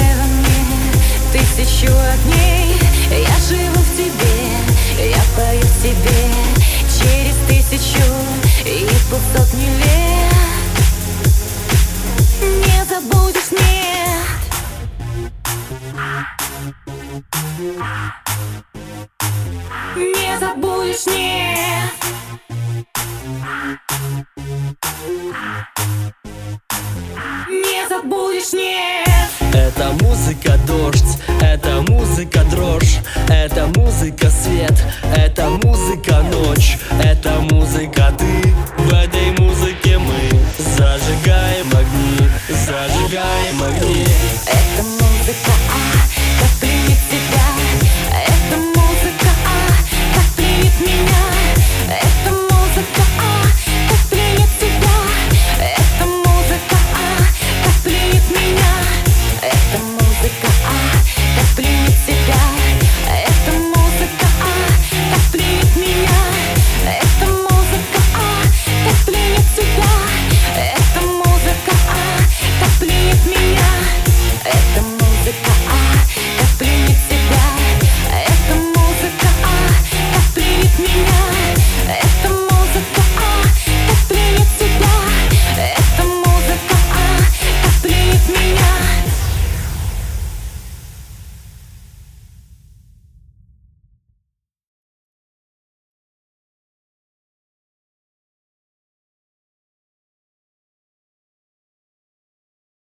во мне тысячу огней. Я живу в тебе, я пою в тебе через тысячу и полсотни лет. Не забудешь, нет. Не забудешь, нет. Не забудешь, нет. Это музыка дождь, это музыка дрожь, это музыка свет, это музыка ночь.